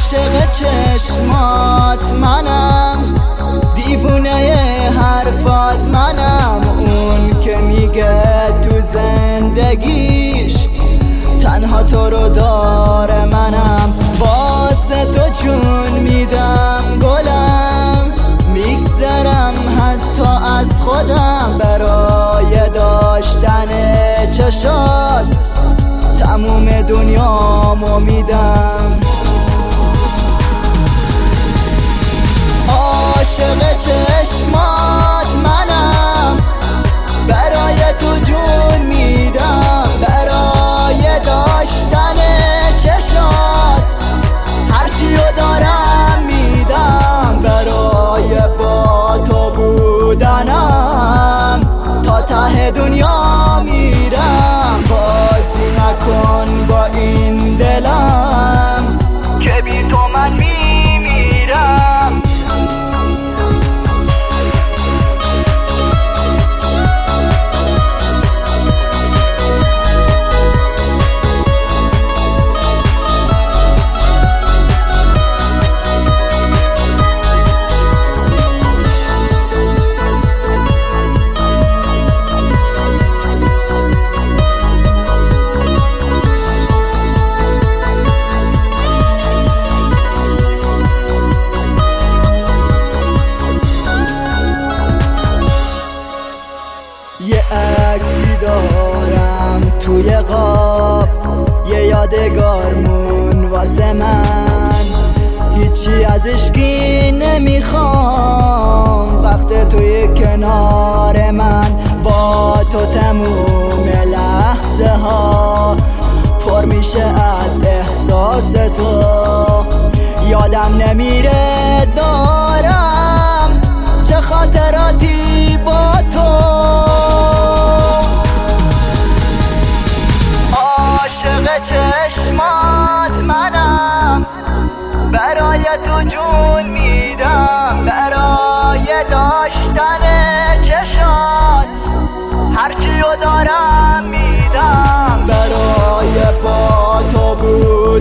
عاشق چشمات منم، دیوونه حرفات منم، اون که میگه تو زندگیش تنها تو رو داره منم. واسه تو جون میدم گلم، میگذرم حتی از خودم، برای داشتن چشات تموم دنیامو میدم. عاشق چشمات منم، برای تو جون میدم، برای داشتن چشات هرچی رو دارم میدم، برای با تو بودنم تا ته دنیا میرم. بازی نکن با این دلم که بی تو من میمیرم. یه عکسی دارم توی قاب، یه یادگارمون واسه من، هیچی ازش کی نمیخوام وقت توی کنار من. با تو تموم لحظه ها پر میشه از احساس تو، یادم نمیره دارم چه خاطراتی با تو. عاشق چشمات منم، برای تو جون میدم، برای داشتن چشات هرچی رو دارم میدم، برای با تو بود